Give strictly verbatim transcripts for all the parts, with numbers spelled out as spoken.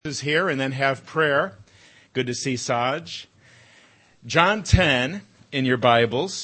Is here and then have prayer. Good to see Saj. John ten in your Bibles.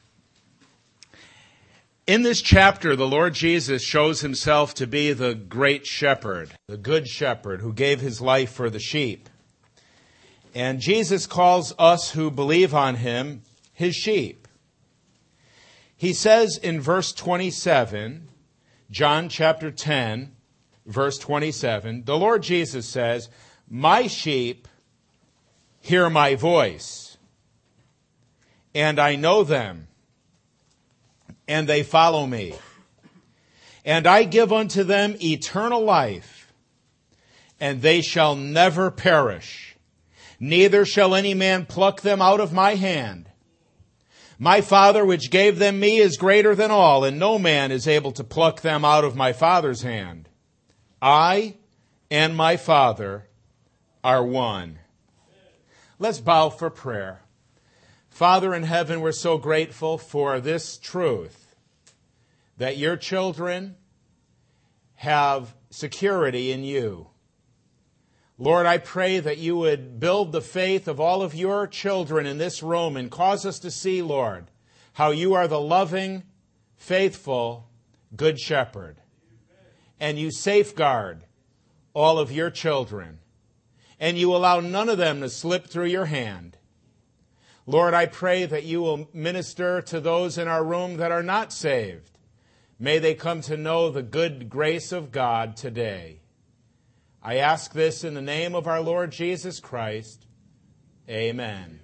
In this chapter, the Lord Jesus shows himself to be the great shepherd, the good shepherd who gave his life for the sheep. And Jesus calls us who believe on him his sheep. He says in verse twenty-seven, John chapter ten, verse twenty-seven, the Lord Jesus says, "My sheep hear my voice, and I know them, and they follow me. And I give unto them eternal life, and they shall never perish, neither shall any man pluck them out of my hand. My Father which gave them me is greater than all, and no man is able to pluck them out of my Father's hand. I and my Father are one." Let's bow for prayer. Father in heaven, we're so grateful for this truth, that your children have security in you. Lord, I pray that you would build the faith of all of your children in this room and cause us to see, Lord, how you are the loving, faithful, good shepherd. And you safeguard all of your children. And you allow none of them to slip through your hand. Lord, I pray that you will minister to those in our room that are not saved. May they come to know the good grace of God today. I ask this in the name of our Lord Jesus Christ. Amen.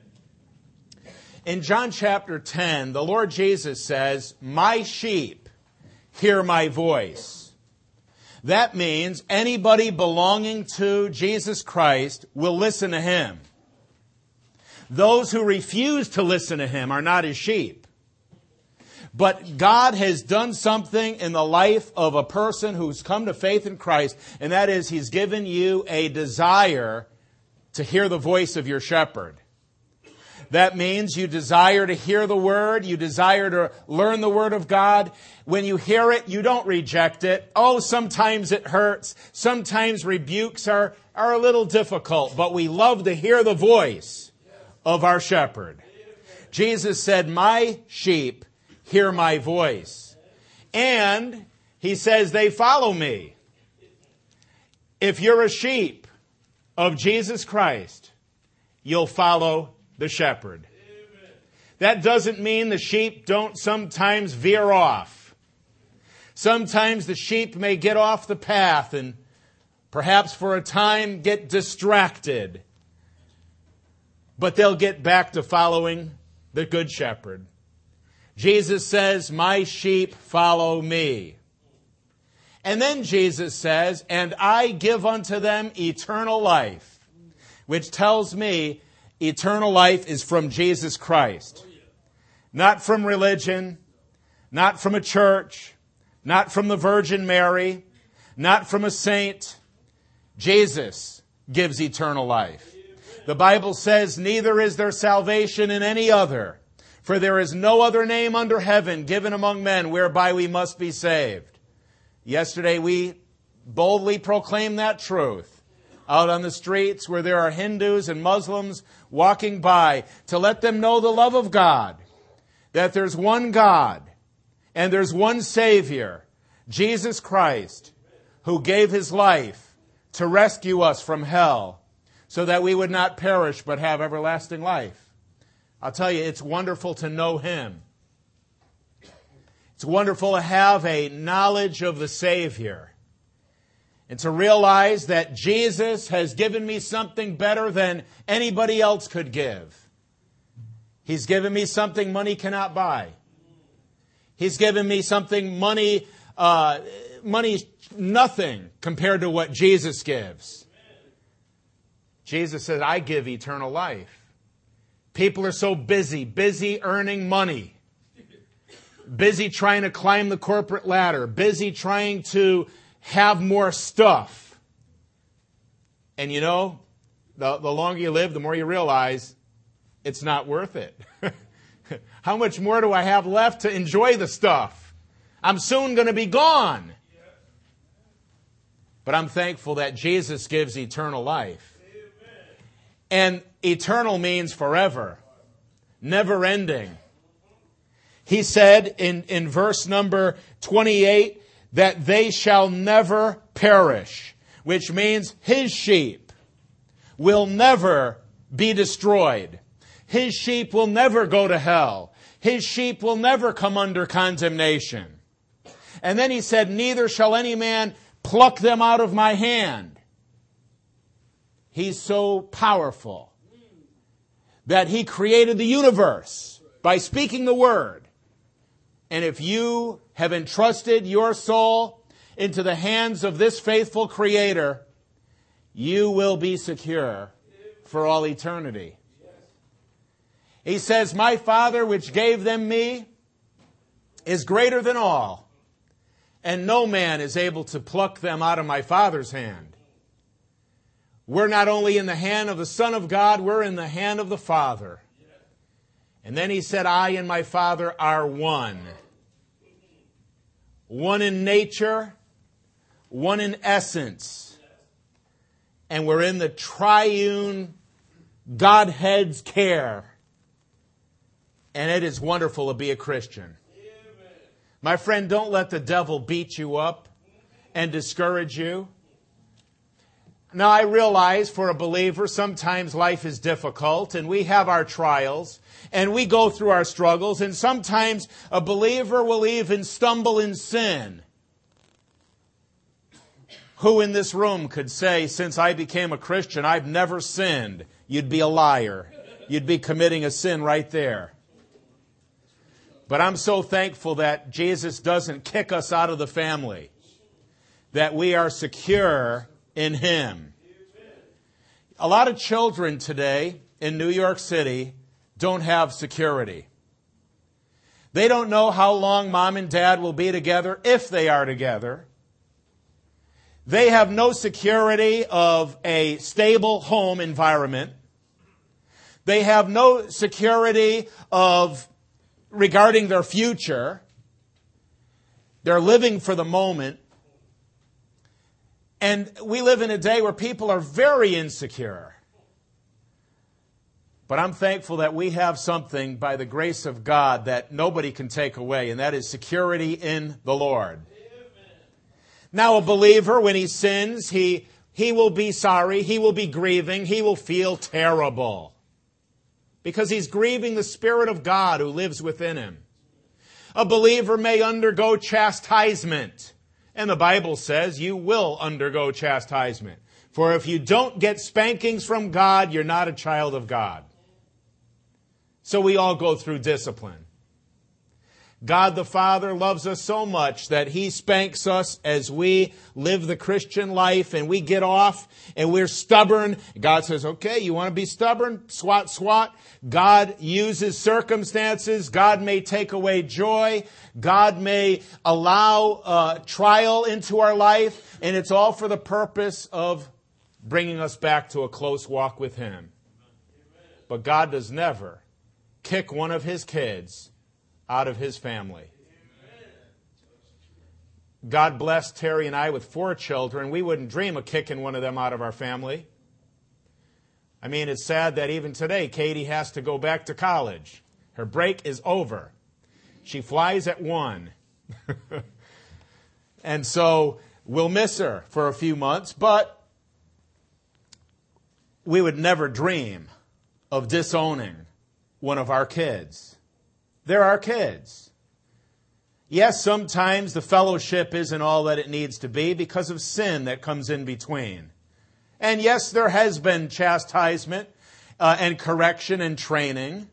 In John chapter ten, the Lord Jesus says, "My sheep hear my voice." That means anybody belonging to Jesus Christ will listen to him. Those who refuse to listen to him are not his sheep. But God has done something in the life of a person who's come to faith in Christ, and that is he's given you a desire to hear the voice of your shepherd. That means you desire to hear the Word. You desire to learn the Word of God. When you hear it, you don't reject it. Oh, sometimes it hurts. Sometimes rebukes are, are a little difficult. But we love to hear the voice of our shepherd. Jesus said, "My sheep hear my voice." And he says they follow me. If you're a sheep of Jesus Christ, you'll follow the shepherd. Amen. That doesn't mean the sheep don't sometimes veer off. Sometimes the sheep may get off the path and perhaps for a time get distracted. But they'll get back to following the good shepherd. Jesus says, "My sheep follow me." And then Jesus says, "And I give unto them eternal life," which tells me eternal life is from Jesus Christ. Not from religion, not from a church, not from the Virgin Mary, not from a saint. Jesus gives eternal life. The Bible says, "Neither is there salvation in any other, for there is no other name under heaven given among men whereby we must be saved." Yesterday we boldly proclaimed that truth out on the streets where there are Hindus and Muslims walking by, to let them know the love of God, that there's one God and there's one Savior, Jesus Christ, who gave his life to rescue us from hell so that we would not perish but have everlasting life. I'll tell you, it's wonderful to know him. It's wonderful to have a knowledge of the Savior. And to realize that Jesus has given me something better than anybody else could give. He's given me something money cannot buy. He's given me something money, uh, money's nothing compared to what Jesus gives. Jesus said, "I give eternal life." People are so busy, busy earning money. Busy trying to climb the corporate ladder. Busy trying to have more stuff. And you know, the, the longer you live, the more you realize it's not worth it. How much more do I have left to enjoy the stuff? I'm soon going to be gone. But I'm thankful that Jesus gives eternal life. And eternal means forever, never ending. He said in, in verse number twenty-eight that they shall never perish, which means his sheep will never be destroyed. His sheep will never go to hell. His sheep will never come under condemnation. And then he said, neither shall any man pluck them out of my hand. He's so powerful that he created the universe by speaking the word. And if you have entrusted your soul into the hands of this faithful Creator, you will be secure for all eternity. He says, my Father which gave them me is greater than all, and no man is able to pluck them out of my Father's hand. We're not only in the hand of the Son of God, we're in the hand of the Father. And then he said, I and my Father are one. One in nature, one in essence. And we're in the triune Godhead's care. And it is wonderful to be a Christian. My friend, don't let the devil beat you up and discourage you. Now, I realize for a believer, sometimes life is difficult and we have our trials and we go through our struggles, and sometimes a believer will even stumble in sin. Who in this room could say, since I became a Christian, I've never sinned? You'd be a liar. You'd be committing a sin right there. But I'm so thankful that Jesus doesn't kick us out of the family, that we are secure in Him. A lot of children today in New York City don't have security. They don't know how long mom and dad will be together, if they are together. They have no security of a stable home environment. They have no security of regarding their future. They're living for the moment. And we live in a day where people are very insecure. But I'm thankful that we have something by the grace of God that nobody can take away, and that is security in the Lord. Amen. Now, a believer, when he sins, he, he will be sorry, he will be grieving, he will feel terrible. Because he's grieving the Spirit of God who lives within him. A believer may undergo chastisement. And the Bible says you will undergo chastisement. For if you don't get spankings from God, you're not a child of God. So we all go through discipline. God the Father loves us so much that He spanks us as we live the Christian life and we get off and we're stubborn. God says, okay, you want to be stubborn? Swat, swat. God uses circumstances. God may take away joy. God may allow uh, trial into our life, and it's all for the purpose of bringing us back to a close walk with Him. But God does never kick one of His kids out of His family. God blessed Terry and I with four children. We wouldn't dream of kicking one of them out of our family. I mean, it's sad that even today, Katie has to go back to college. Her break is over. She flies at one. And so we'll miss her for a few months, but we would never dream of disowning one of our kids. They're our kids. Yes, sometimes the fellowship isn't all that it needs to be because of sin that comes in between. And yes, there has been chastisement uh, and correction and training.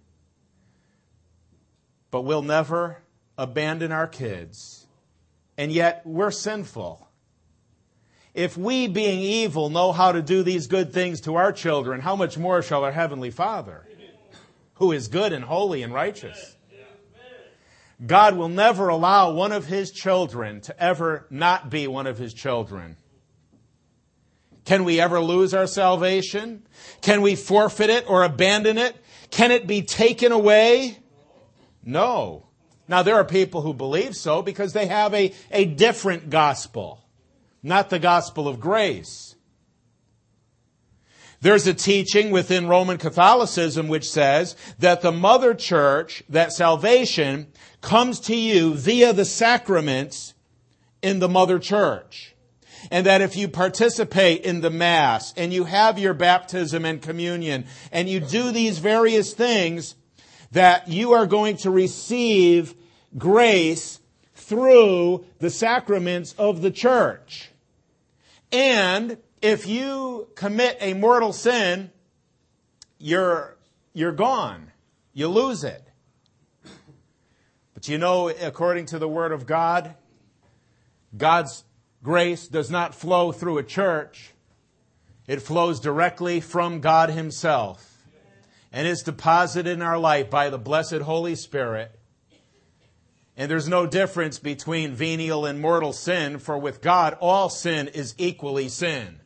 But we'll never abandon our kids. And yet, we're sinful. If we, being evil, know how to do these good things to our children, how much more shall our Heavenly Father, who is good and holy and righteous? God will never allow one of His children to ever not be one of His children. Can we ever lose our salvation? Can we forfeit it or abandon it? Can it be taken away? No. Now, there are people who believe so because they have a, a different gospel. not the gospel of grace. There's a teaching within Roman Catholicism which says that the mother church, that salvation comes to you via the sacraments in the mother church. And that if you participate in the Mass and you have your baptism and communion and you do these various things, that you are going to receive grace through the sacraments of the church. And if you commit a mortal sin, you're, you're gone. You lose it. But you know, according to the Word of God, God's grace does not flow through a church. It flows directly from God Himself and is deposited in our life by the blessed Holy Spirit. And there's no difference between venial and mortal sin, for with God all sin is equally sin.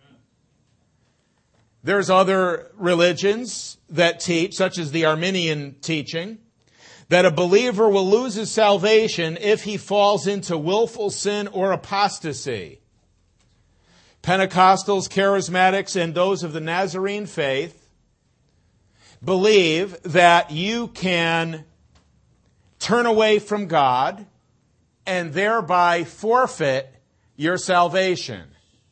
There's other religions that teach, such as the Arminian teaching, that a believer will lose his salvation if he falls into willful sin or apostasy. Pentecostals, Charismatics, and those of the Nazarene faith believe that you can turn away from God and thereby forfeit your salvation.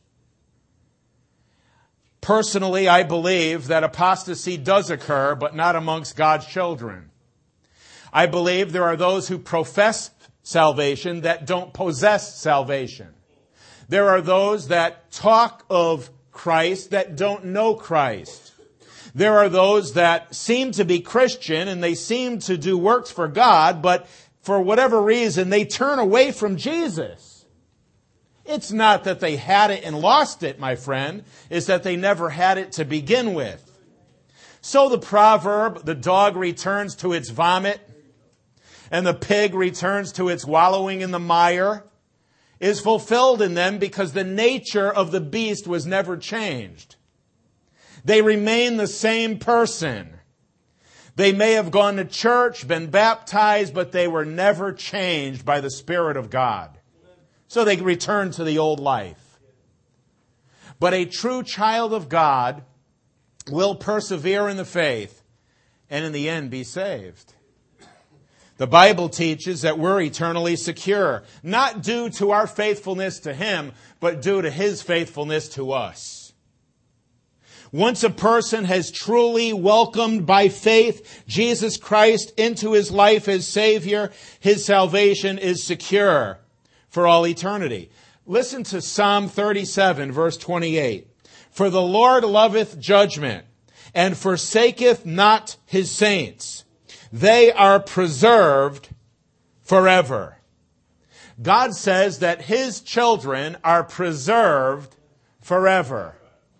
Personally, I believe that apostasy does occur, but not amongst God's children. I believe there are those who profess salvation that don't possess salvation. There are those that talk of Christ that don't know Christ. There are those that seem to be Christian and they seem to do works for God, but for whatever reason, they turn away from Jesus. It's not that they had it and lost it, my friend. It's that they never had it to begin with. So the proverb, the dog returns to its vomit and the pig returns to its wallowing in the mire, is fulfilled in them because the nature of the beast was never changed. They remain the same person. They may have gone to church, been baptized, but they were never changed by the Spirit of God. So they return to the old life. But a true child of God will persevere in the faith and in the end be saved. The Bible teaches that we're eternally secure, not due to our faithfulness to Him, but due to His faithfulness to us. Once a person has truly welcomed by faith Jesus Christ into his life as Savior, his salvation is secure for all eternity. Listen to Psalm thirty-seven, verse twenty-eight. For the Lord loveth judgment, and forsaketh not His saints. They are preserved forever. God says that His children are preserved forever.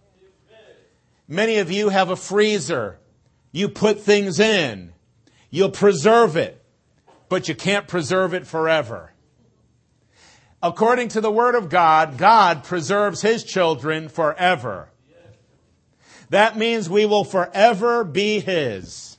Many of you have a freezer. You put things in. You'll preserve it, but you can't preserve it forever. According to the Word of God, God preserves His children forever. That means we will forever be His.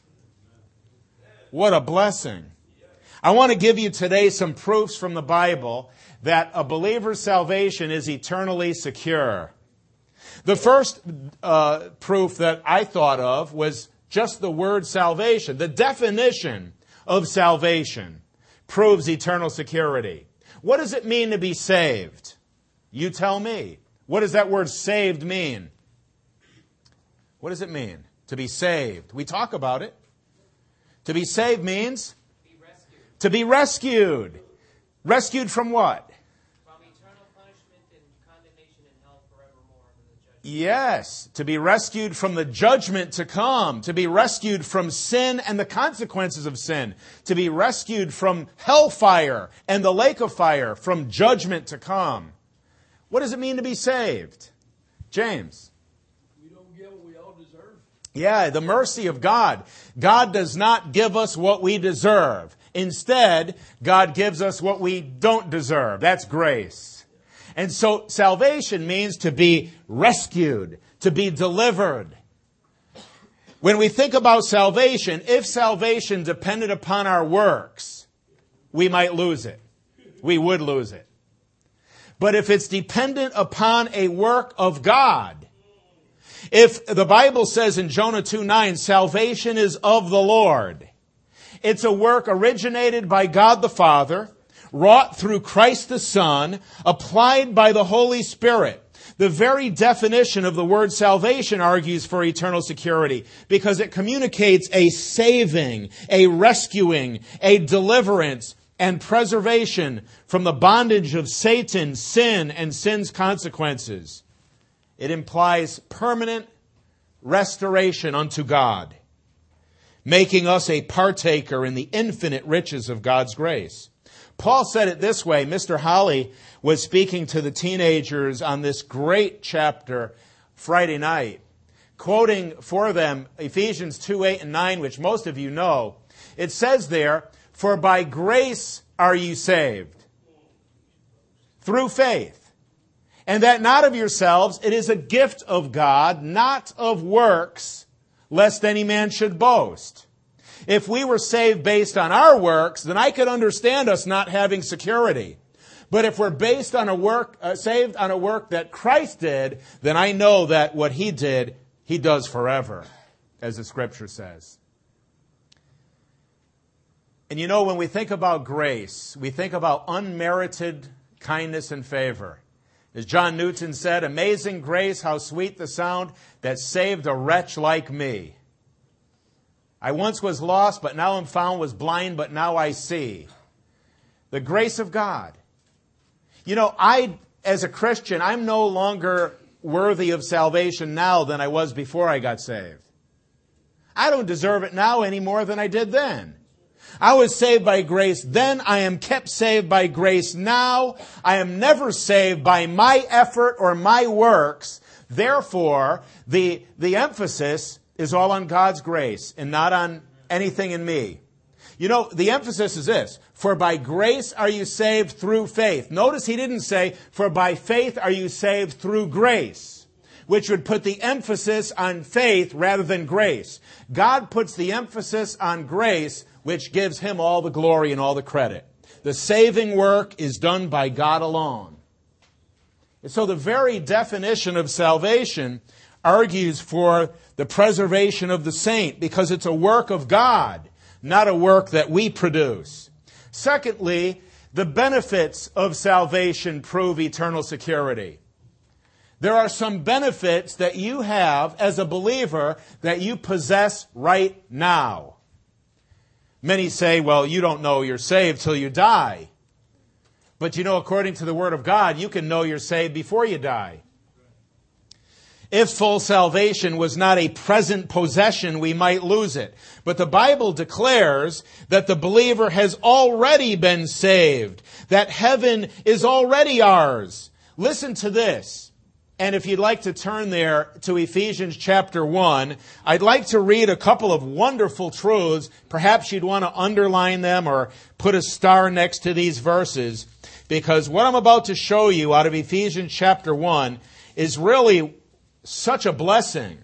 What a blessing. I want to give you today some proofs from the Bible that a believer's salvation is eternally secure. The first uh, proof that I thought of was just the word salvation. The definition of salvation proves eternal security. What does it mean to be saved? You tell me. What does that word saved mean? What does it mean to be saved? We talk about it. To be saved means Be rescued. to be rescued. Rescued from what? From eternal punishment and condemnation in hell forevermore under the judgment. Yes, to be rescued from the judgment to come, to be rescued from sin and the consequences of sin, to be rescued from hellfire and the lake of fire, from judgment to come. What does it mean to be saved? James? We don't get what we all deserve. Yeah, the mercy of God. God does not give us what we deserve. Instead, God gives us what we don't deserve. That's grace. And so salvation means to be rescued, to be delivered. When we think about salvation, if salvation depended upon our works, we might lose it. We would lose it. But if it's dependent upon a work of God, if the Bible says in Jonah two nine, salvation is of the Lord, it's a work originated by God the Father, wrought through Christ the Son, applied by the Holy Spirit. The very definition of the word salvation argues for eternal security because it communicates a saving, a rescuing, a deliverance, and preservation from the bondage of Satan, sin, and sin's consequences. It implies permanent restoration unto God, making us a partaker in the infinite riches of God's grace. Paul said it this way. Mister Holly was speaking to the teenagers on this great chapter Friday night, quoting for them Ephesians two eight and nine, which most of you know. It says there, for by grace are you saved, through faith, and that not of yourselves, it is a gift of God, not of works, lest any man should boast. If we were saved based on our works, then I could understand us not having security. But if we're based on a work, uh, saved on a work that Christ did, then I know that what He did, He does forever, as the Scripture says. And you know, when we think about grace, we think about unmerited kindness and favor. As John Newton said, amazing grace, how sweet the sound that saved a wretch like me. I once was lost, but now am found, was blind, but now I see. The grace of God. You know, I, as a Christian, I'm no longer worthy of salvation now than I was before I got saved. I don't deserve it now any more than I did then. I was saved by grace then. I am kept saved by grace now. I am never saved by my effort or my works. Therefore, the, the emphasis is all on God's grace and not on anything in me. You know, the emphasis is this. For by grace are you saved through faith. Notice he didn't say, for by faith are you saved through grace, which would put the emphasis on faith rather than grace. God puts the emphasis on grace, which gives Him all the glory and all the credit. The saving work is done by God alone. And so the very definition of salvation argues for the preservation of the saint because it's a work of God, not a work that we produce. Secondly, the benefits of salvation prove eternal security. There are some benefits that you have as a believer that you possess right now. Many say, well, you don't know you're saved till you die. But you know, according to the Word of God, you can know you're saved before you die. If full salvation was not a present possession, we might lose it. But the Bible declares that the believer has already been saved, that heaven is already ours. Listen to this. And if you'd like to turn there to Ephesians chapter one, I'd like to read a couple of wonderful truths. Perhaps you'd want to underline them or put a star next to these verses, because what I'm about to show you out of Ephesians chapter one is really such a blessing.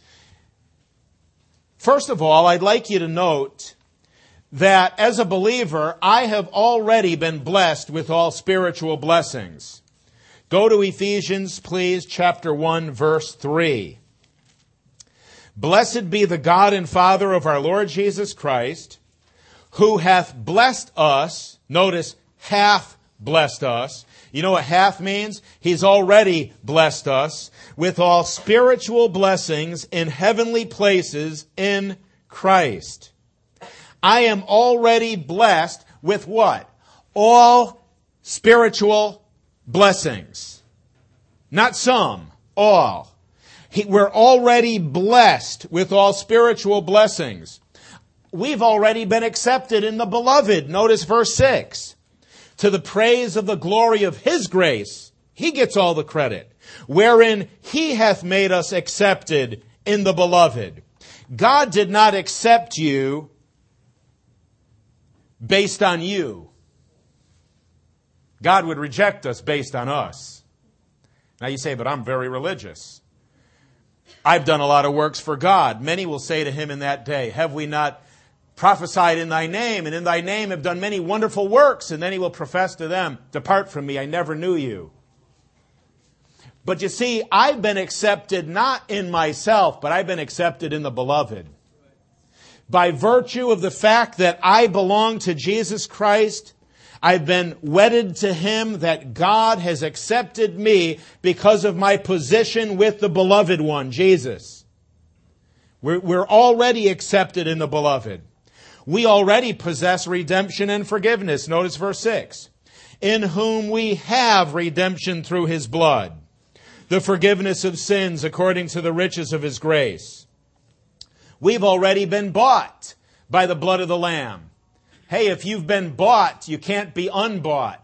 First of all, I'd like you to note that as a believer, I have already been blessed with all spiritual blessings. Go to Ephesians, please, chapter one, verse three. Blessed be the God and Father of our Lord Jesus Christ, who hath blessed us, notice, hath blessed us. You know what hath means? He's already blessed us with all spiritual blessings in heavenly places in Christ. I am already blessed with what? All spiritual blessings. Not some, all. He, we're already blessed with all spiritual blessings. We've already been accepted in the beloved. Notice verse six. To the praise of the glory of His grace, He gets all the credit, wherein He hath made us accepted in the beloved. God did not accept you based on you. God would reject us based on us. Now you say, but I'm very religious. I've done a lot of works for God. Many will say to Him in that day, have we not prophesied in Thy name, and in Thy name have done many wonderful works? And then He will profess to them, depart from me, I never knew you. But you see, I've been accepted not in myself, but I've been accepted in the Beloved. By virtue of the fact that I belong to Jesus Christ, I've been wedded to Him, that God has accepted me because of my position with the Beloved One, Jesus. We're, we're already accepted in the Beloved. We already possess redemption and forgiveness. Notice verse six. In whom we have redemption through His blood, the forgiveness of sins according to the riches of His grace. We've already been bought by the blood of the Lamb. Hey, if you've been bought, you can't be unbought.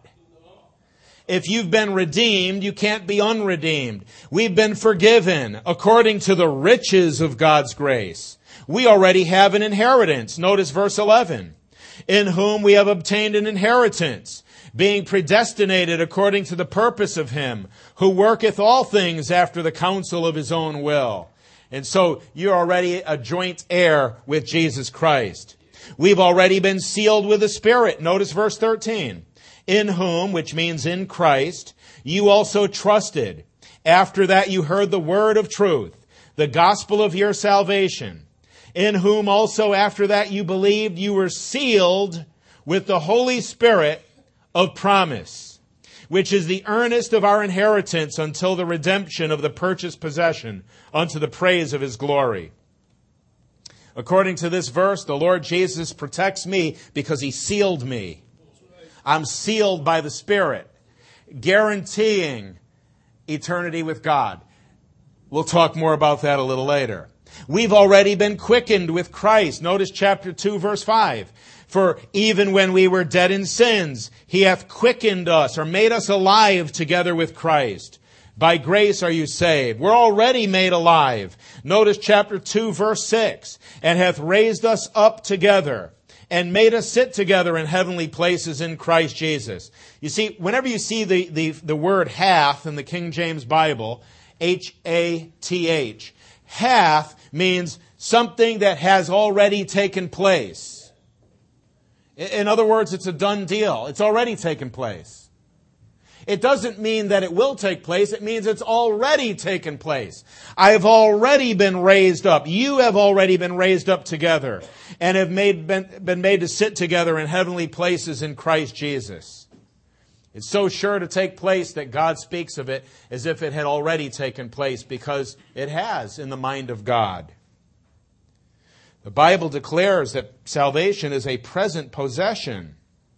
If you've been redeemed, you can't be unredeemed. We've been forgiven according to the riches of God's grace. We already have an inheritance. Notice verse eleven. In whom we have obtained an inheritance, being predestinated according to the purpose of Him, who worketh all things after the counsel of His own will. And so you're already a joint heir with Jesus Christ. We've already been sealed with the Spirit. Notice verse thirteen. In whom, which means in Christ, you also trusted. After that you heard the word of truth, the gospel of your salvation. In whom also after that you believed, you were sealed with the Holy Spirit of promise, which is the earnest of our inheritance until the redemption of the purchased possession, unto the praise of His glory. According to this verse, the Lord Jesus protects me because He sealed me. I'm sealed by the Spirit, guaranteeing eternity with God. We'll talk more about that a little later. We've already been quickened with Christ. Notice chapter two, verse five. For even when we were dead in sins, He hath quickened us, or made us alive together with Christ. By grace are you saved. We're already made alive. Notice chapter two, verse six. And hath raised us up together, and made us sit together in heavenly places in Christ Jesus. You see, whenever you see the, the, the word hath in the King James Bible, H A T H, hath means something that has already taken place. In other words, it's a done deal. It's already taken place. It doesn't mean that it will take place. It means it's already taken place. I have already been raised up. You have already been raised up together and have made, been, been made to sit together in heavenly places in Christ Jesus. It's so sure to take place that God speaks of it as if it had already taken place, because it has in the mind of God. The Bible declares that salvation is a present possession.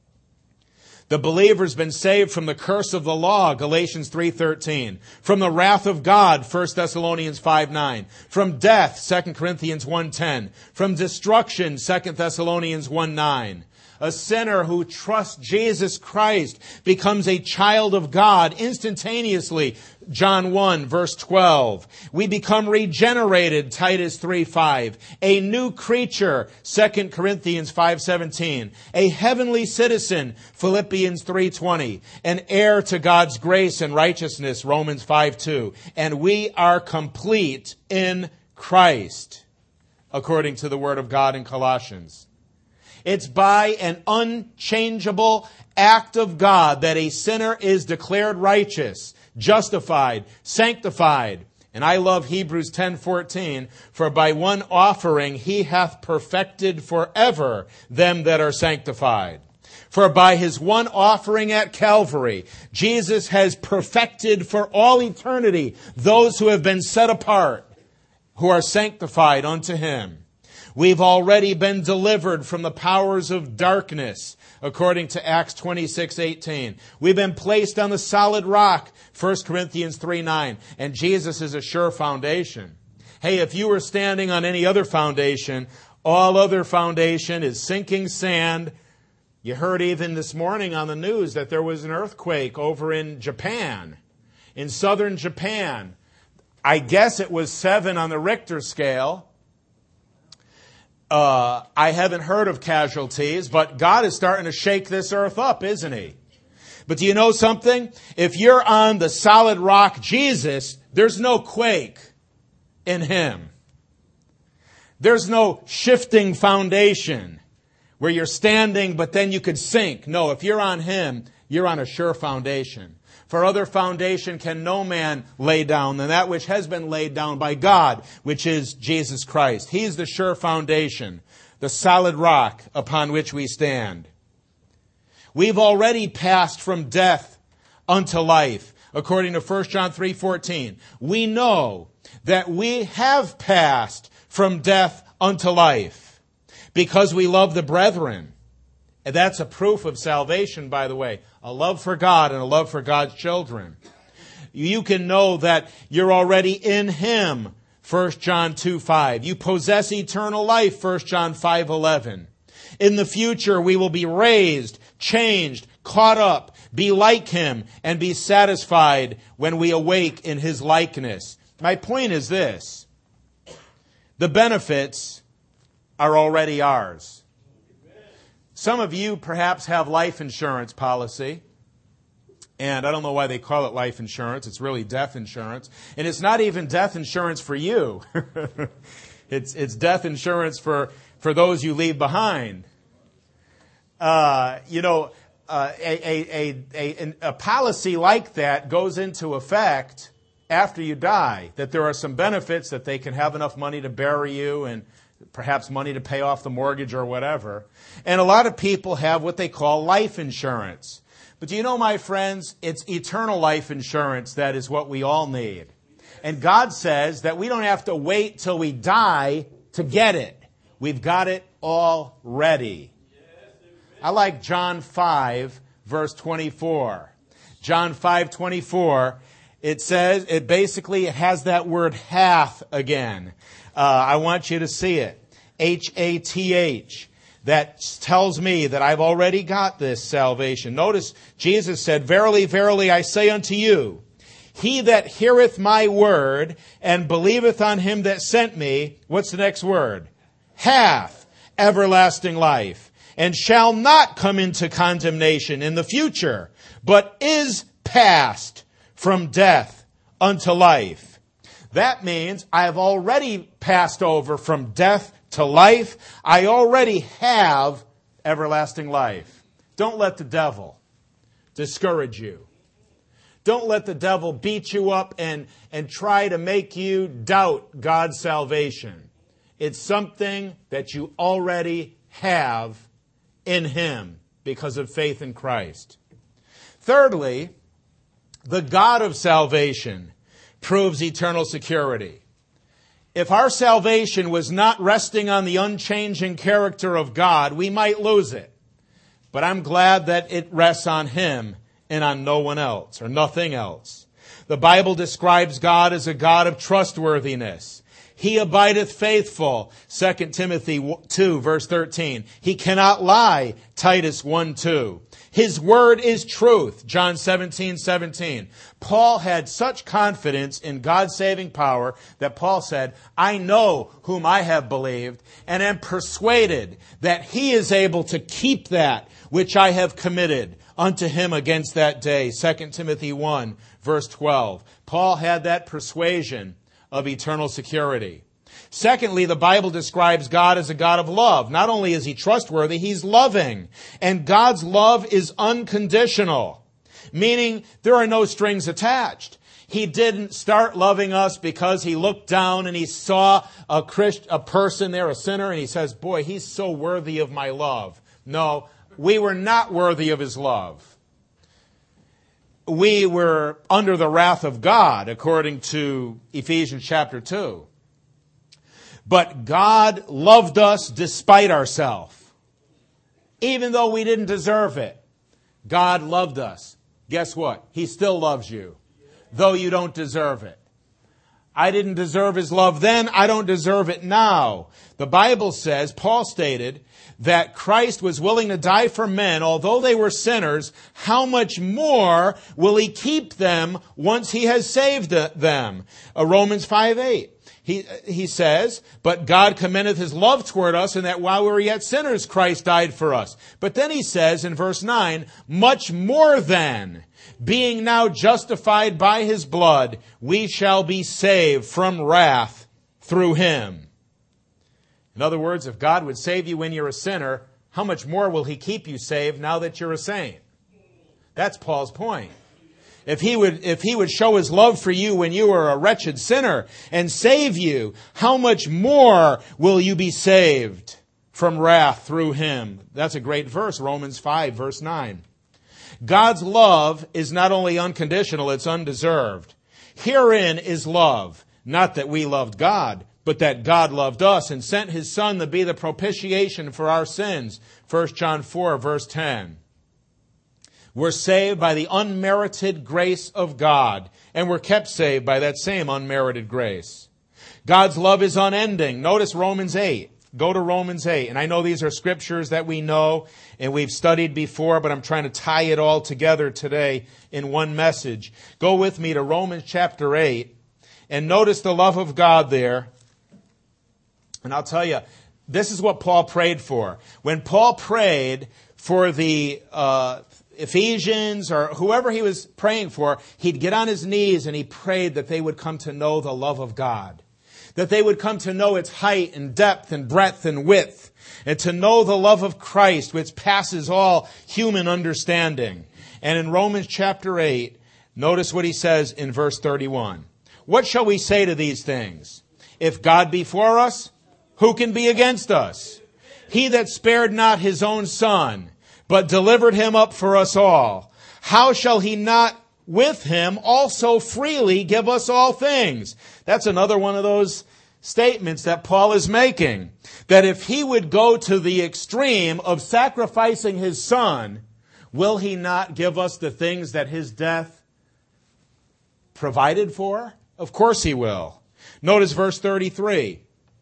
The believer's been saved from the curse of the law, Galatians three thirteen. From the wrath of God, First Thessalonians five nine. From death, Second Corinthians one ten. From destruction, Second Thessalonians one nine. A sinner who trusts Jesus Christ becomes a child of God instantaneously, John one, verse twelve. We become regenerated, Titus three five. A new creature, Second Corinthians five seventeen. A heavenly citizen, Philippians three twenty. An heir to God's grace and righteousness, Romans five two. And we are complete in Christ, according to the Word of God in Colossians. It's by an unchangeable act of God that a sinner is declared righteous, justified, sanctified. And I love Hebrews ten fourteen. For by one offering He hath perfected forever them that are sanctified. For by His one offering at Calvary, Jesus has perfected for all eternity those who have been set apart, who are sanctified unto Him. We've already been delivered from the powers of darkness, according to Acts twenty-six eighteen. We've been placed on the solid rock, First Corinthians three nine. And Jesus is a sure foundation. Hey, if you were standing on any other foundation, all other foundation is sinking sand. You heard even this morning on the news that there was an earthquake over in Japan, in southern Japan. I guess it was seven on the Richter scale. Uh, I haven't heard of casualties, but God is starting to shake this earth up, isn't He? But do you know something? If you're on the solid rock, Jesus, there's no quake in Him. There's no shifting foundation where you're standing, but then you could sink. No, if you're on Him, you're on a sure foundation. For other foundation can no man lay down than that which has been laid down by God, which is Jesus Christ. He's the sure foundation, the solid rock upon which we stand. We've already passed from death unto life, according to First John three fourteen. We know that we have passed from death unto life because we love the brethren. And that's a proof of salvation, by the way. A love for God and a love for God's children. You can know that you're already in Him, First John two five. You possess eternal life, First John five eleven. In the future, we will be raised, changed, caught up, be like Him, and be satisfied when we awake in His likeness. My point is this. The benefits are already ours. Some of you perhaps have life insurance policy, and I don't know why they call it life insurance. It's really death insurance. And it's not even death insurance for you. it's it's death insurance for, for those you leave behind. Uh, you know, uh, a, a, a, a, a policy like that goes into effect after you die, that there are some benefits, that they can have enough money to bury you and perhaps money to pay off the mortgage or whatever. And a lot of people have what they call life insurance. But do you know, my friends, it's eternal life insurance that is what we all need. And God says that we don't have to wait till we die to get it. We've got it already. I like John five, verse twenty-four. John five twenty-four, it says, it basically has that word hath again. Uh, I want you to see it. H A T H. That tells me that I've already got this salvation. Notice Jesus said, Verily, verily, I say unto you, he that heareth my word and believeth on him that sent me, what's the next word? Hath everlasting life, and shall not come into condemnation in the future, but is passed from death unto life. That means I have already passed over from death to life. I already have everlasting life. Don't let the devil discourage you. Don't let the devil beat you up and, and try to make you doubt God's salvation. It's something that you already have in Him because of faith in Christ. Thirdly, the God of salvation proves eternal security. If our salvation was not resting on the unchanging character of God, we might lose it. But I'm glad that it rests on Him and on no one else or nothing else. The Bible describes God as a God of trustworthiness. He abideth faithful, Second Timothy two, verse thirteen. He cannot lie, Titus one, two. His word is truth, John seventeen, seventeen. Paul had such confidence in God's saving power that Paul said, I know whom I have believed and am persuaded that He is able to keep that which I have committed unto Him against that day, Second Timothy one, verse twelve. Paul had that persuasion of eternal security. Secondly, the Bible describes God as a God of love. Not only is He trustworthy, He's loving. And God's love is unconditional, meaning there are no strings attached. He didn't start loving us because He looked down and He saw a Christ, a person there, a sinner, and He says, boy, he's so worthy of my love. No, we were not worthy of His love. We were under the wrath of God, according to Ephesians chapter two. But God loved us despite ourselves. Even though we didn't deserve it, God loved us. Guess what? He still loves you, though you don't deserve it. I didn't deserve His love then. I don't deserve it now. The Bible says, Paul stated, that Christ was willing to die for men, although they were sinners. How much more will He keep them once He has saved them? Uh, Romans five, eight. He, he says, but God commendeth His love toward us, in that while we were yet sinners, Christ died for us. But then He says in verse nine, much more than, being now justified by His blood, we shall be saved from wrath through Him. In other words, if God would save you when you're a sinner, how much more will He keep you saved now that you're a saint? That's Paul's point. If he would, if he would show his love for you when you were a wretched sinner and save you, how much more will you be saved from wrath through him? That's a great verse, Romans five, verse nine. God's love is not only unconditional, it's undeserved. Herein is love, not that we loved God, but that God loved us and sent his Son to be the propitiation for our sins. First John four, verse ten. We're saved by the unmerited grace of God, and we're kept saved by that same unmerited grace. God's love is unending. Notice Romans eight. Go to Romans eight. And I know these are scriptures that we know and we've studied before, but I'm trying to tie it all together today in one message. Go with me to Romans chapter eight and notice the love of God there. And I'll tell you, this is what Paul prayed for. When Paul prayed for the uh, Ephesians or whoever he was praying for, he'd get on his knees and he prayed that they would come to know the love of God. That they would come to know its height and depth and breadth and width. And to know the love of Christ, which passes all human understanding. And in Romans chapter eight, notice what he says in verse thirty-one. What shall we say to these things? If God be for us, who can be against us? He that spared not his own Son, but delivered him up for us all, how shall he not with him also freely give us all things? That's another one of those statements that Paul is making. That if he would go to the extreme of sacrificing his Son, will he not give us the things that his death provided for? Of course he will. Notice verse thirty-three.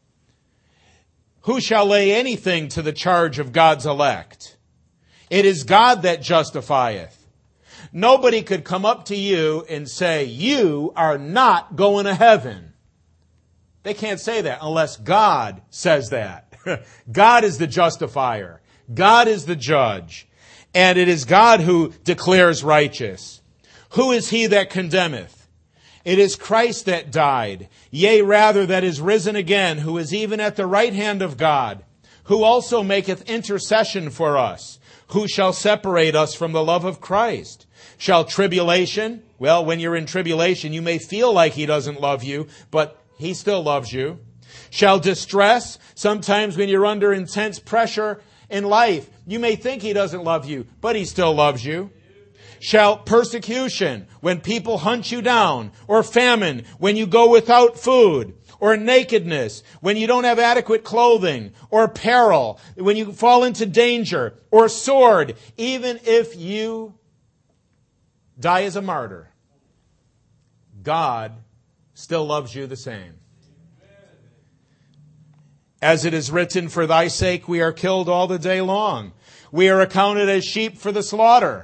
Who shall lay anything to the charge of God's elect? It is God that justifieth. Nobody could come up to you and say, you are not going to heaven. They can't say that unless God says that. God is the justifier. God is the judge. And it is God who declares righteous. Who is he that condemneth? It is Christ that died, yea, rather that is risen again, who is even at the right hand of God, who also maketh intercession for us. Who shall separate us from the love of Christ? Shall tribulation? Well, when you're in tribulation, you may feel like he doesn't love you, but he still loves you. Shall distress? Sometimes when you're under intense pressure in life, you may think he doesn't love you, but he still loves you. Shall persecution, when people hunt you down, or famine, when you go without food, or nakedness, when you don't have adequate clothing, or peril, when you fall into danger, or sword, even if you die as a martyr, God still loves you the same. As it is written, for thy sake we are killed all the day long. We are accounted as sheep for the slaughter.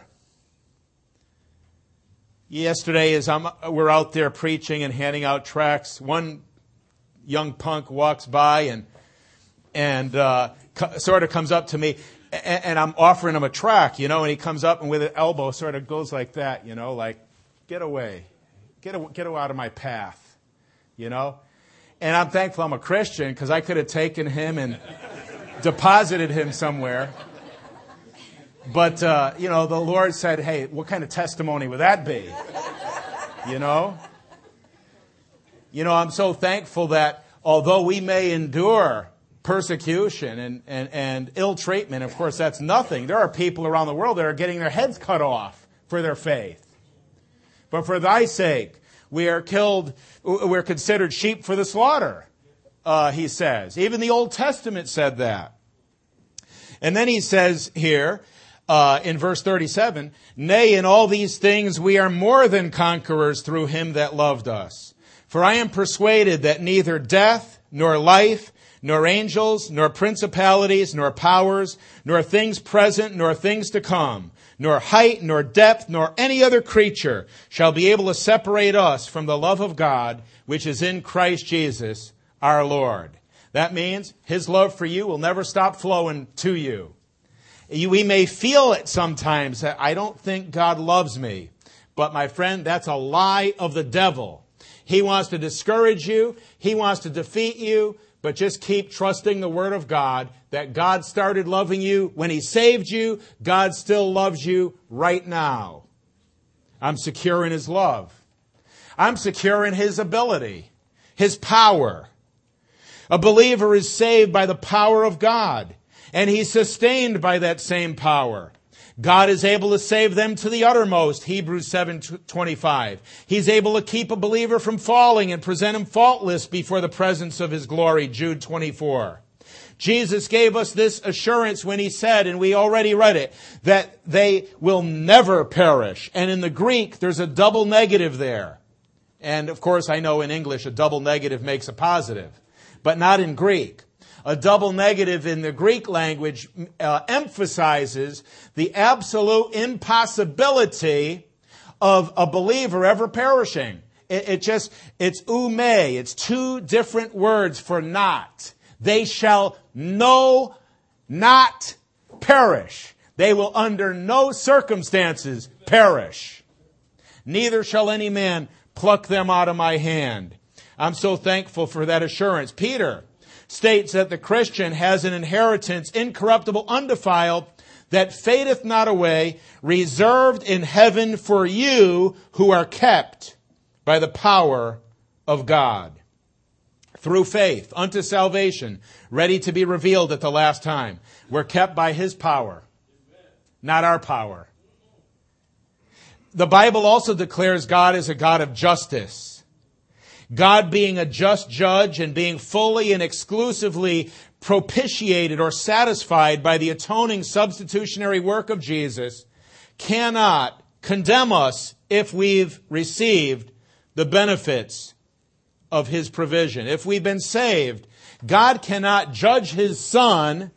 Yesterday, as I'm, we're out there preaching and handing out tracts, one young punk walks by and and uh, co- sort of comes up to me, and, and I'm offering him a tract, you know, and he comes up and with an elbow sort of goes like that, you know, like, get away, get a, get out of my path, you know. And I'm thankful I'm a Christian because I could have taken him and deposited him somewhere. But, uh, you know, the Lord said, hey, what kind of testimony would that be? You know? You know, I'm so thankful that although we may endure persecution and, and, and ill treatment, of course, that's nothing. There are people around the world that are getting their heads cut off for their faith. But for thy sake, we are killed, we're considered sheep for the slaughter, uh, he says. Even the Old Testament said that. And then he says here, Uh, in verse thirty-seven, nay, in all these things we are more than conquerors through him that loved us. For I am persuaded that neither death, nor life, nor angels, nor principalities, nor powers, nor things present, nor things to come, nor height, nor depth, nor any other creature shall be able to separate us from the love of God, which is in Christ Jesus our Lord. That means his love for you will never stop flowing to you. We may feel it sometimes that I don't think God loves me. But my friend, that's a lie of the devil. He wants to discourage you. He wants to defeat you. But just keep trusting the Word of God that God started loving you when he saved you. God still loves you right now. I'm secure in His love. I'm secure in His ability, His power. A believer is saved by the power of God, and he's sustained by that same power. God is able to save them to the uttermost, Hebrews seven twenty-five. He's able to keep a believer from falling and present him faultless before the presence of His glory, Jude twenty-four. Jesus gave us this assurance when He said, and we already read it, that they will never perish. And in the Greek, there's a double negative there. And of course, I know in English, a double negative makes a positive, but not in Greek. A double negative in the Greek language uh, emphasizes the absolute impossibility of a believer ever perishing. It, it just, it's ume. It's two different words for not. They shall no not perish. They will under no circumstances perish. Neither shall any man pluck them out of my hand. I'm so thankful for that assurance. Peter states that the Christian has an inheritance incorruptible, undefiled, that fadeth not away, reserved in heaven for you who are kept by the power of God. Through faith unto salvation, ready to be revealed at the last time. We're kept by His power, not our power. The Bible also declares God is a God of justice. God being a just judge and being fully and exclusively propitiated or satisfied by the atoning substitutionary work of Jesus cannot condemn us if we've received the benefits of His provision. If we've been saved, God cannot judge His Son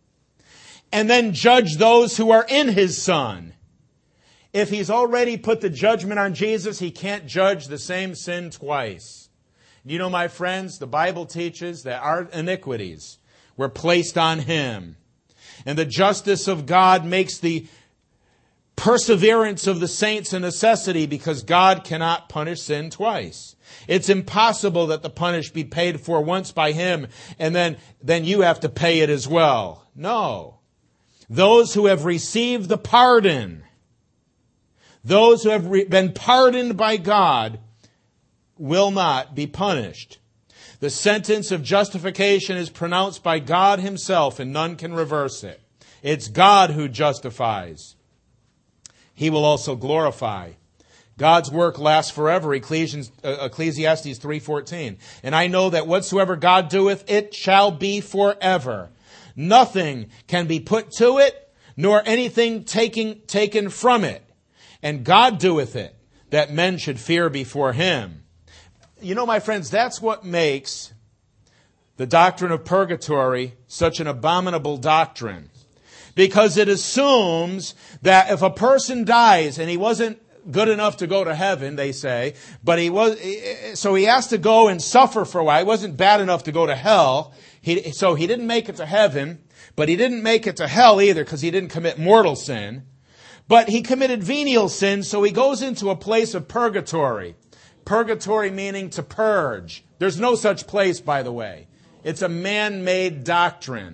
and then judge those who are in His Son. If He's already put the judgment on Jesus, He can't judge the same sin twice. You know, my friends, the Bible teaches that our iniquities were placed on Him. And the justice of God makes the perseverance of the saints a necessity because God cannot punish sin twice. It's impossible that the punish be paid for once by Him and then, then you have to pay it as well. No. Those who have received the pardon, those who have re- been pardoned by God, will not be punished. The sentence of justification is pronounced by God Himself, and none can reverse it. It's God who justifies. He will also glorify. God's work lasts forever, Ecclesiastes, uh, Ecclesiastes three fourteen. And I know that whatsoever God doeth, it shall be forever. Nothing can be put to it, nor anything taken, taken from it. And God doeth it, that men should fear before Him. You know, my friends, that's what makes the doctrine of purgatory such an abominable doctrine. Because it assumes that if a person dies and he wasn't good enough to go to heaven, they say, but he was, so he has to go and suffer for a while. He wasn't bad enough to go to hell. He, so he didn't make it to heaven, but he didn't make it to hell either because he didn't commit mortal sin. But he committed venial sin, so he goes into a place of purgatory. Purgatory meaning to purge. There's no such place, by the way. It's a man-made doctrine.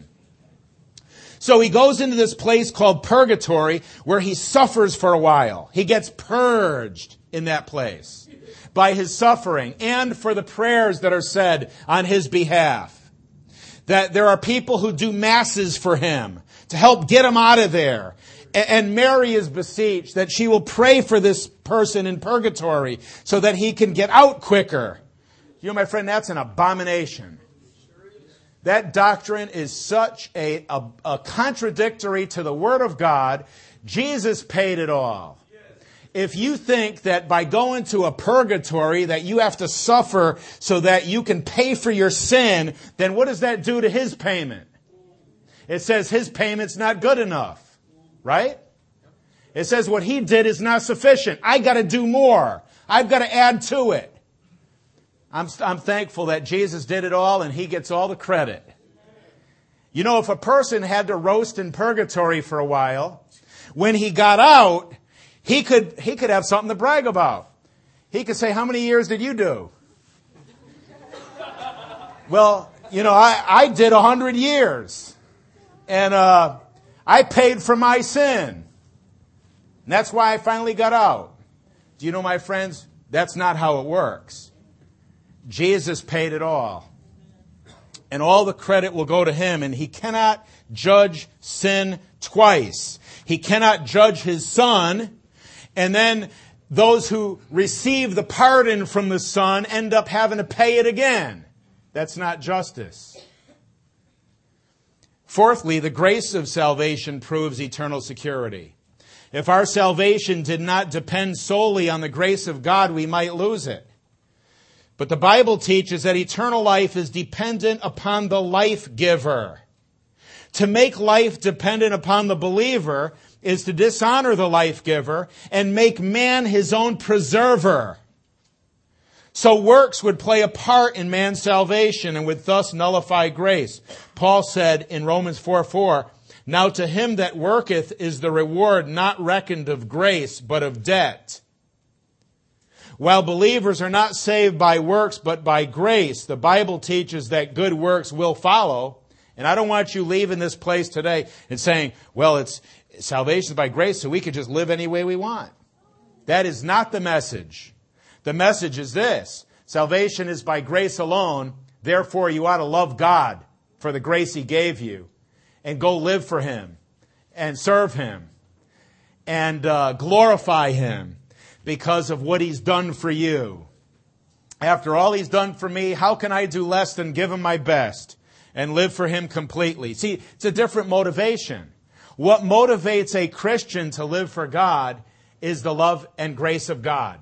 So he goes into this place called purgatory where he suffers for a while. He gets purged in that place by his suffering and for the prayers that are said on his behalf. That there are people who do masses for him to help get him out of there. And Mary is beseeched that she will pray for this person in purgatory so that he can get out quicker. You know, my friend, that's an abomination. That doctrine is such a, a, a contradictory to the Word of God. Jesus paid it all. If you think that by going to a purgatory that you have to suffer so that you can pay for your sin, then what does that do to His payment? It says His payment's not good enough. Right? It says what He did is not sufficient. I got to do more. I've got to add to it. I'm, I'm thankful that Jesus did it all and He gets all the credit. You know, if a person had to roast in purgatory for a while, when he got out, he could, he could have something to brag about. He could say, how many years did you do? Well, you know, I, I did a hundred years. And, uh, I paid for my sin. And that's why I finally got out. Do you know, my friends, that's not how it works. Jesus paid it all. And all the credit will go to him. And he cannot judge sin twice. He cannot judge his son, and then those who receive the pardon from the son end up having to pay it again. That's not justice. Fourthly, the grace of salvation proves eternal security. If our salvation did not depend solely on the grace of God, we might lose it. But the Bible teaches that eternal life is dependent upon the life giver. To make life dependent upon the believer is to dishonor the life giver and make man his own preserver. So works would play a part in man's salvation and would thus nullify grace. Paul said in Romans four four, "Now to him that worketh is the reward not reckoned of grace, but of debt." While believers are not saved by works, but by grace, the Bible teaches that good works will follow. And I don't want you leaving this place today and saying, well, it's salvation is by grace, so we can just live any way we want. That is not the message. The message is this: salvation is by grace alone, therefore you ought to love God for the grace he gave you and go live for him and serve him and uh, glorify him because of what he's done for you. After all he's done for me, how can I do less than give him my best and live for him completely? See, it's a different motivation. What motivates a Christian to live for God is the love and grace of God.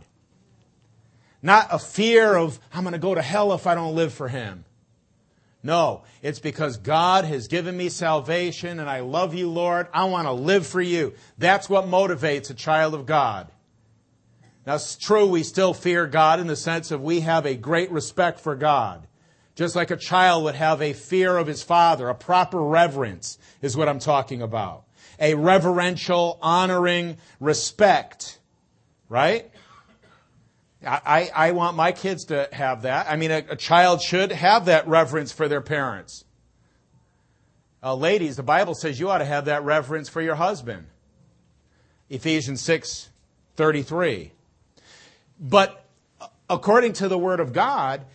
Not a fear of, I'm going to go to hell if I don't live for him. No, it's because God has given me salvation and I love you, Lord. I want to live for you. That's what motivates a child of God. Now, it's true, we still fear God in the sense of we have a great respect for God. Just like a child would have a fear of his father, a proper reverence is what I'm talking about. A reverential, honoring respect, right? I, I want my kids to have that. I mean, a, a child should have that reverence for their parents. Uh, ladies, the Bible says you ought to have that reverence for your husband. Ephesians six thirty-three. But according to the Word of God,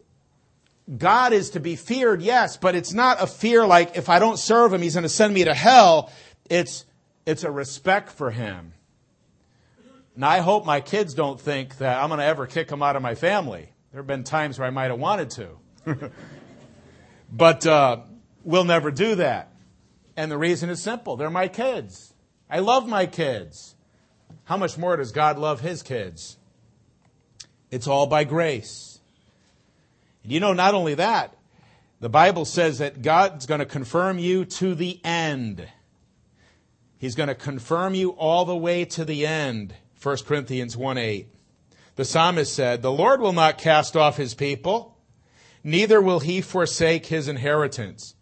God is to be feared, yes, but it's not a fear like if I don't serve him, he's going to send me to hell. It's, it's a respect for him. Now, I hope my kids don't think that I'm going to ever kick them out of my family. There have been times where I might have wanted to. But uh, we'll never do that. And the reason is simple. They're my kids. I love my kids. How much more does God love his kids? It's all by grace. You know, not only that, the Bible says that God's going to confirm you to the end. He's going to confirm you all the way to the end. First Corinthians one eight. The psalmist said, "The Lord will not cast off his people, neither will he forsake his inheritance."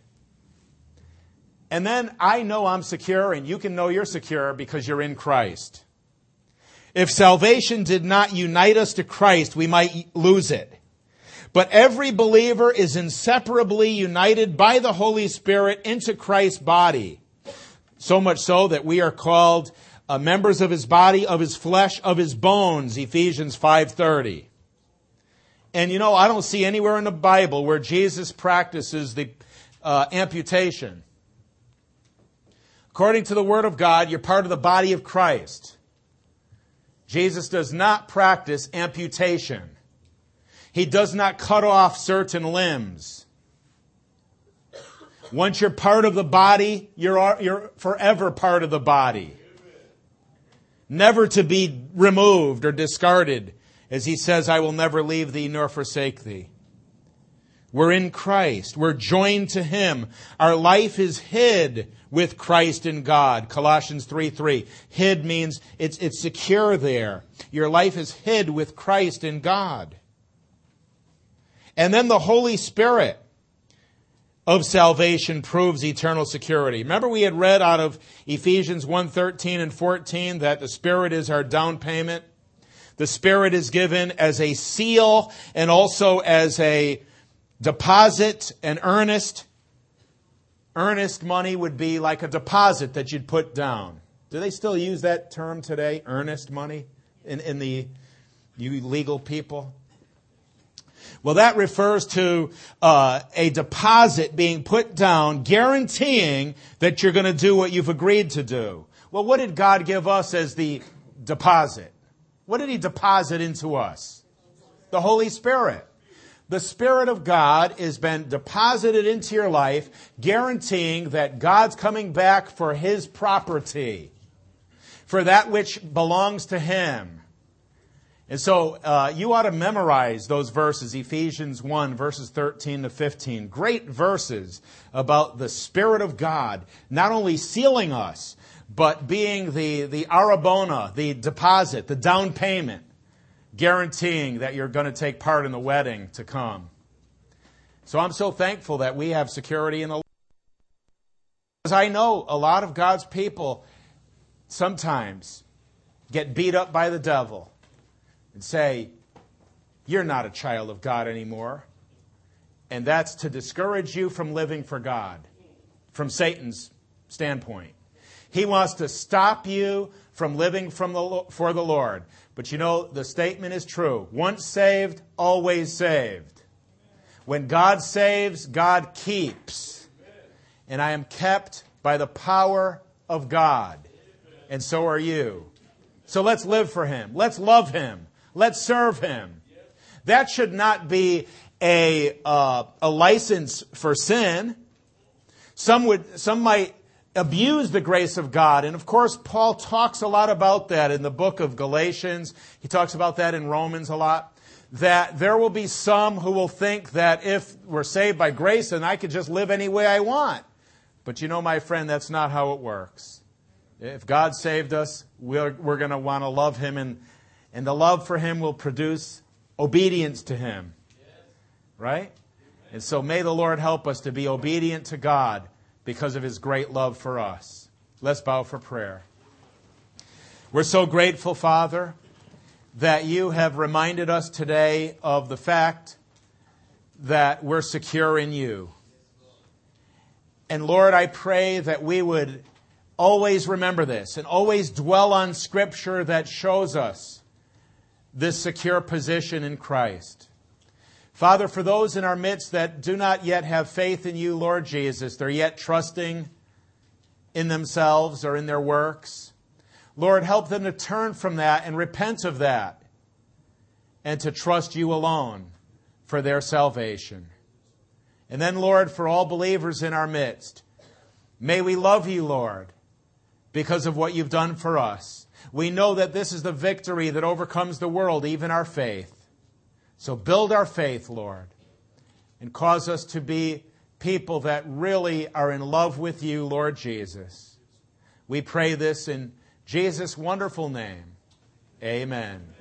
And then I know I'm secure, and you can know you're secure because you're in Christ. If salvation did not unite us to Christ, we might lose it. But every believer is inseparably united by the Holy Spirit into Christ's body. So much so that we are called uh, members of his body, of his flesh, of his bones, Ephesians five thirty. And you know, I don't see anywhere in the Bible where Jesus practices the uh, amputation. According to the Word of God, you're part of the body of Christ. Jesus does not practice amputation. He does not cut off certain limbs. Once you're part of the body, you're, you're forever part of the body. Never to be removed or discarded. As he says, I will never leave thee nor forsake thee. We're in Christ. We're joined to him. Our life is hid with Christ in God. Colossians three three. Hid means it's, it's secure there. Your life is hid with Christ in God. And then the Holy Spirit of salvation proves eternal security. Remember we had read out of Ephesians one thirteen and fourteen that the Spirit is our down payment. The Spirit is given as a seal and also as a deposit, an earnest. Earnest money would be like a deposit that you'd put down. Do they still use that term today, earnest money? in, in the, you legal people? Well, that refers to uh, a deposit being put down, guaranteeing that you're going to do what you've agreed to do. Well, what did God give us as the deposit? What did He deposit into us? The Holy Spirit. The Spirit of God has been deposited into your life, guaranteeing that God's coming back for His property, for that which belongs to Him. And so uh, you ought to memorize those verses, Ephesians one, verses thirteen to fifteen. Great verses about the Spirit of God, not only sealing us, but being the, the arabona, the deposit, the down payment, guaranteeing that you're going to take part in the wedding to come. So I'm so thankful that we have security in the Lord. Because I know a lot of God's people sometimes get beat up by the devil and say, you're not a child of God anymore. And that's to discourage you from living for God, from Satan's standpoint. He wants to stop you from living from the, for the Lord. But you know, the statement is true. Once saved, always saved. When God saves, God keeps. And I am kept by the power of God. And so are you. So let's live for Him. Let's love Him. Let's serve Him. That should not be a, uh, a license for sin. Some would, some might abuse the grace of God. And of course, Paul talks a lot about that in the book of Galatians. He talks about that in Romans a lot. That there will be some who will think that if we're saved by grace, then I could just live any way I want. But you know, my friend, that's not how it works. If God saved us, we're, we're going to want to love Him, and, and the love for Him will produce obedience to Him. Right? And so may the Lord help us to be obedient to God because of His great love for us. Let's bow for prayer. We're so grateful, Father, that You have reminded us today of the fact that we're secure in You. And Lord, I pray that we would always remember this and always dwell on Scripture that shows us this secure position in Christ. Father, for those in our midst that do not yet have faith in You, Lord Jesus, they're yet trusting in themselves or in their works. Lord, help them to turn from that and repent of that and to trust You alone for their salvation. And then, Lord, for all believers in our midst, may we love You, Lord, because of what You've done for us. We know that this is the victory that overcomes the world, even our faith. So build our faith, Lord, and cause us to be people that really are in love with You, Lord Jesus. We pray this in Jesus' wonderful name. Amen.